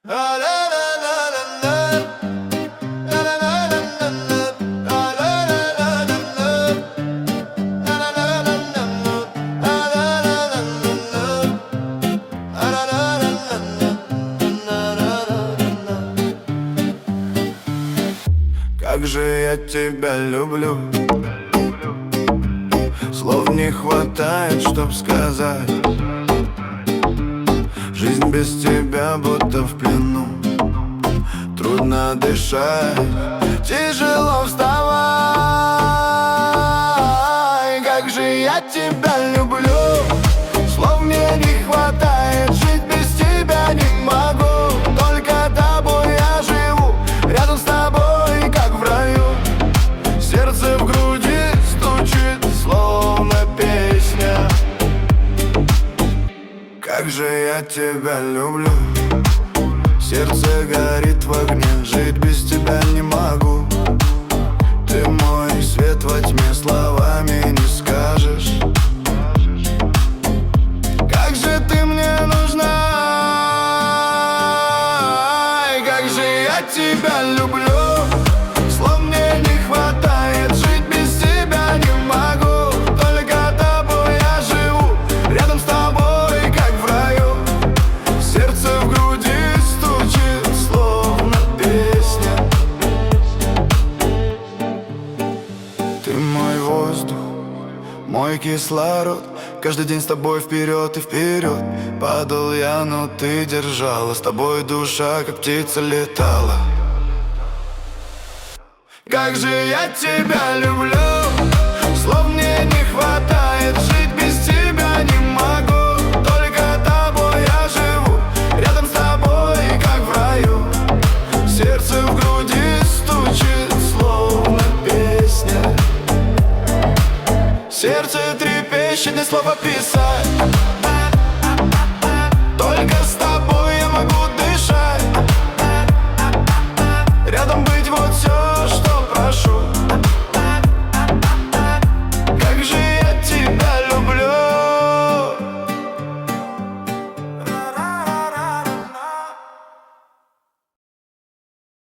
Как же я тебя люблю, слов не хватает, чтоб сказать. Жизнь без тебя будто в плену, трудно дышать, тяжело вставай. Как же я тебя люблю, слов мне не хватает, жить без тебя не могу. Только тобой я живу, рядом с тобой, как в раю. Сердце в груди стучит, словно песня. Как же я тебя люблю, сердце горит в огне, жить без тебя не могу. Ты мой свет во тьме, словами не скажешь. Как же ты мне нужна, как же я тебя люблю, слов мне не хватает, жить без тебя не могу. Только тобой я живу, рядом с тобой, как в раю. Сердце в груди стучит, словно песня. Ты мой воздух, мой кислород, каждый день с тобой вперед и вперед. Падал я, но ты держала, с тобой душа, как птица, летала. Как же я тебя люблю, слов мне не хватает, жить без тебя не могу. Только тобой я живу, рядом с тобой, как в раю. Сердце в груди стучит, словно песня. Сердце трепещет, не слов описать.